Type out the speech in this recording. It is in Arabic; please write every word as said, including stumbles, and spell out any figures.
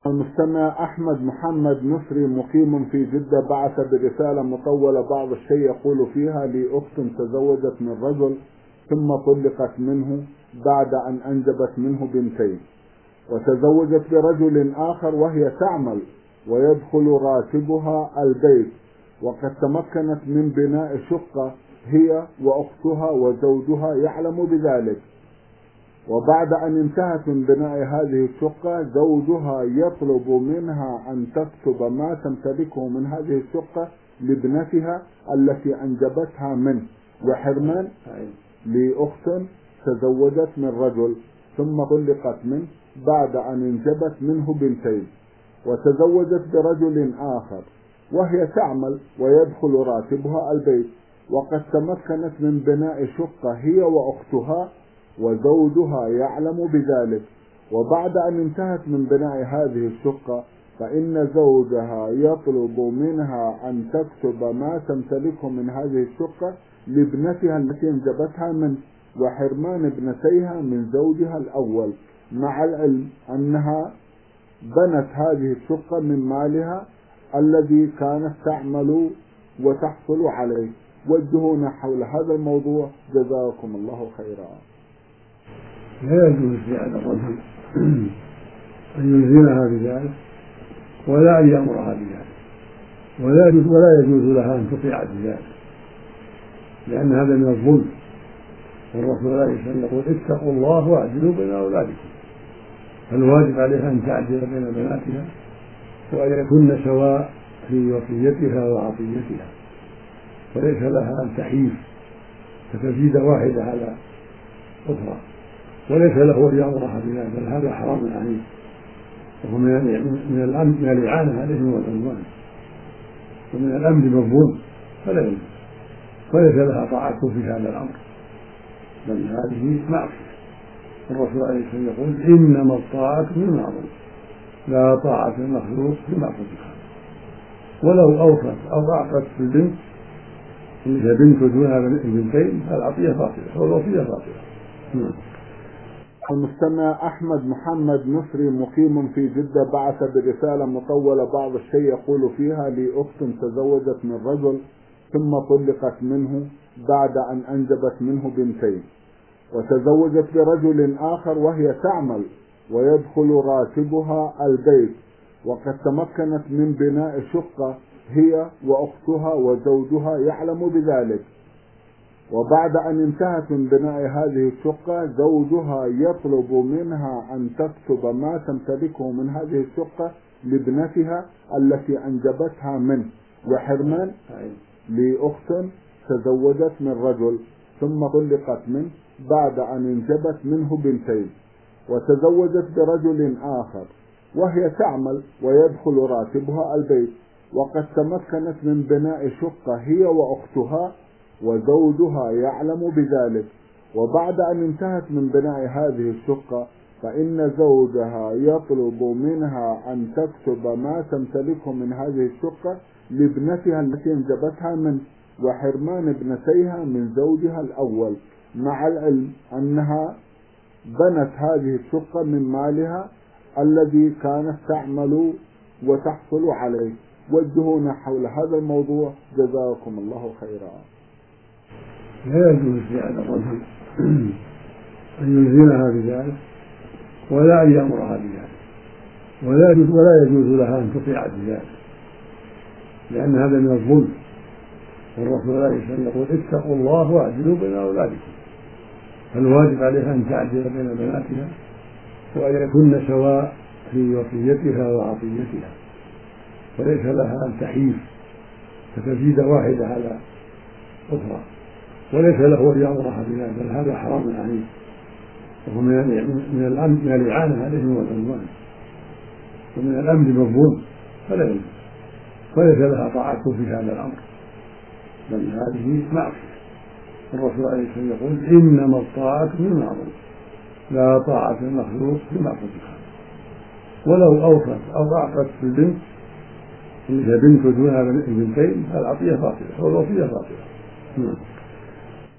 المستمع أحمد محمد مصري مقيم في جدة بعث برسالة مطولة بعض الشيء يقول فيها: لأخت تزوجت من رجل ثم طلقت منه بعد أن أنجبت منه بنتين، وتزوجت برجل آخر وهي تعمل ويدخل راتبها البيت، وقد تمكنت من بناء شقة هي وأختها وزوجها يعلم بذلك. وبعد أن انتهت من بناء هذه الشقة زوجها يطلب منها أن تكتب ما تمتلكه من هذه الشقة لابنتها التي أنجبتها منه، وحرمان لأخت تزوجت من رجل ثم طلقت منه بعد أن انجبت منه بنتين، وتزوجت برجل آخر وهي تعمل ويدخل راتبها البيت، وقد تمكنت من بناء شقة هي وأختها وزوجها يعلم بذلك. وبعد أن انتهت من بناء هذه الشقة فإن زوجها يطلب منها أن تكتب ما تمتلكه من هذه الشقة لابنتها التي انجبتها منه، وحرمان ابنتيها من زوجها الأول، مع العلم أنها بنت هذه الشقة من مالها الذي كانت تعمل وتحصل عليه. وجهونا حول هذا الموضوع، جزاكم الله خيرا. لا يجوز لهذا الرجل أن يلزمها بذلك ولا أن يأمرها بذلك، ولا يجوز ولا يجوز لها أن تطيع بذلك، لأن هذا من الظلم. والرسول عليه الصلاة والسلام يقول: اتقوا الله واعدلوا بين أولادكم. فالواجب عليها أن تعدل بين بناتها وأن يكن سواء في وصيتها وعطيتها، وليس لها أن تحيف فتزيد واحدة على أخرى، وليس له أن يأمرها بذلك، بل هذا حرام عليه، وهو من من الإعانة عليهم والعدوان، ومن الأمر بالظلم، فلا يجوز، وليس لها طاعة في هذا الأمر، بل هذه معصية. الرسول عليه الصلاة والسلام يقول: إنما الطاعة في المعروف، لا طاعة المخلوق في معصية الخالق. ولو أوصت أو أعطت في البنت إذا بنت دونها البنتين فالعطية باطلة والوصية باطلة. المستمع أحمد محمد مصري مقيم في جدة بعث برسالة مطولة بعض الشيء يقول فيها: لأخت تزوجت من رجل ثم طلقت منه بعد أن أنجبت منه بنتين، وتزوجت برجل آخر وهي تعمل ويدخل راتبها البيت، وقد تمكنت من بناء شقة هي وأختها وزوجها يعلم بذلك. وبعد أن انتهت من بناء هذه الشقة زوجها يطلب منها أن تكتب ما تمتلكه من هذه الشقة لابنتها التي أنجبتها منه، وحرمان لأخت تزوجت من رجل ثم طلقت منه بعد أن انجبت منه بنتين، وتزوجت برجل آخر وهي تعمل ويدخل راتبها البيت، وقد تمكنت من بناء شقة هي وأختها وزوجها يعلم بذلك. وبعد أن انتهت من بناء هذه الشقة فإن زوجها يطلب منها أن تكتب ما تمتلكه من هذه الشقة لابنتها التي انجبتها منه، وحرمان ابنتيها من زوجها الأول، مع العلم أنها بنت هذه الشقة من مالها الذي كانت تعمل وتحصل عليه. وجهونا حول هذا الموضوع، جزاكم الله خيرا. لا يجوز لهذا الرجل أن يلزمها بذلك ولا أن يأمرها بذلك، ولا يجوز ولا يجوز لها أن تطيع بذلك، لأن هذا من الظلم. والرسول عليه الصلاة والسلام يقول: اتقوا الله واعدلوا بين أولادكم. فالواجب عليها أن تعدل بين بناتها وأن يكن سواء في وصيتها وعطيتها، وليس لها أن تحيف فتزيد واحدة على أخرى، وليس له أن يأمرها بذلك، بل هذا حرام عليه، وهو من الأمر من الإعانة عليهم والعدوان، ومن الأمر بالظلم، فلا يجوز، وليس لها طاعة في هذا الأمر، بل هذه معصية. الرسول عليه الصلاة والسلام يقول: إنما الطاعة في المعروف، لا طاعة المخلوق في معصية الخالق. ولو أوصت أو أعطت في البنت إذا بنت دونها البنتين فالعطية باطلة والوصية باطلة.